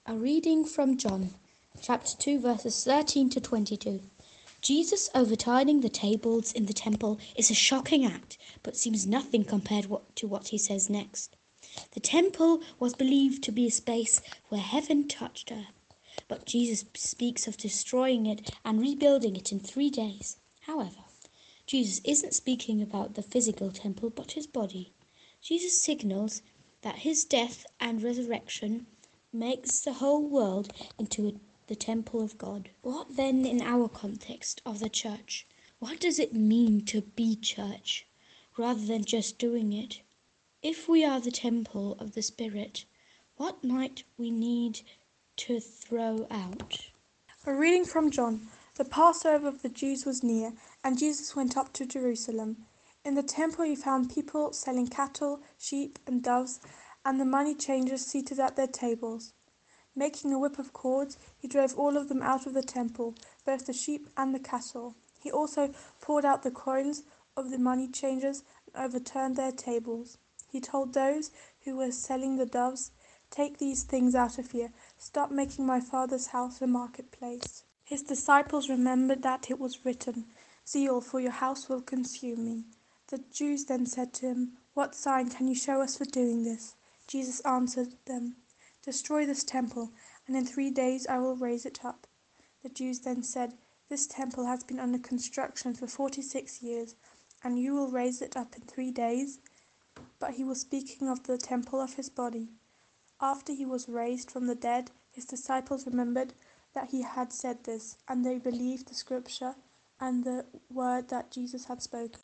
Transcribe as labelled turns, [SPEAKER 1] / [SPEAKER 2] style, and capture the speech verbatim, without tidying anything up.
[SPEAKER 1] A reading from John, chapter two, verses thirteen to twenty-two. Jesus overturning the tables in the temple is a shocking act, but seems nothing compared to what he says next. The temple was believed to be a space where heaven touched earth, but Jesus speaks of destroying it and rebuilding it in three days. However, Jesus isn't speaking about the physical temple, but his body. Jesus signals that his death and resurrection makes the whole world into a, the temple of God. What then in our context of the church? What does it mean to be church, rather than just doing it? If we are the temple of the Spirit, what might we need to throw out?
[SPEAKER 2] A reading from John. The Passover of the Jews was near, and Jesus went up to Jerusalem. In the temple he found people selling cattle, sheep, and doves, and the money changers seated at their tables. Making a whip of cords, he drove all of them out of the temple, both the sheep and the cattle. He also poured out the coins of the money changers and overturned their tables. He told those who were selling the doves, "Take these things out of here. Stop making my Father's house a marketplace." His disciples remembered that it was written, "Zeal for your house will consume me." The Jews then said to him, "What sign can you show us for doing this?" Jesus answered them, "Destroy this temple, and in three days I will raise it up." The Jews then said, "This temple has been under construction for forty-six years, and you will raise it up in three days?" But he was speaking of the temple of his body. After he was raised from the dead, his disciples remembered that he had said this, and they believed the scripture and the word that Jesus had spoken.